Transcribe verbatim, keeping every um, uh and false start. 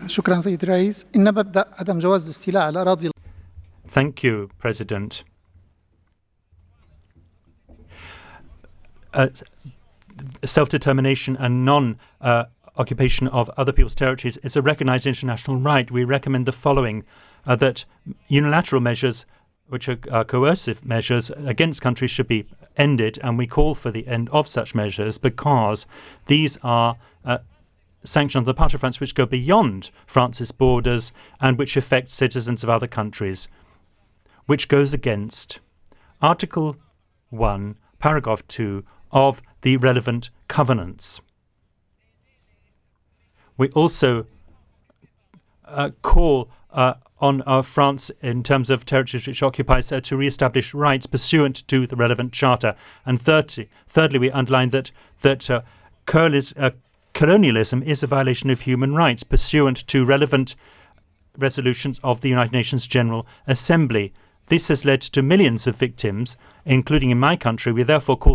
شكرا سيد الرئيس. إن مبدأ عدم جواز الاستيلاء على الأراضي. Thank you, President. Uh, self-determination and non-occupation uh, of other people's territories is a recognized international right. We recommend the following, uh, that unilateral measures, which are uh, coercive measures against countries, should be ended, and we call for the end of such measures because these are uh, sanctions on the part of France which go beyond France's borders and which affect citizens of other countries, which goes against Article one, Paragraph two of the relevant covenants. We also uh, call uh, on uh, France in terms of territories which it occupies uh, to re-establish rights pursuant to the relevant charter. And thirdly, thirdly we underline that, that uh, uh, colonialism is a violation of human rights pursuant to relevant resolutions of the United Nations General Assembly. This has led to millions of victims, including in my country. We therefore call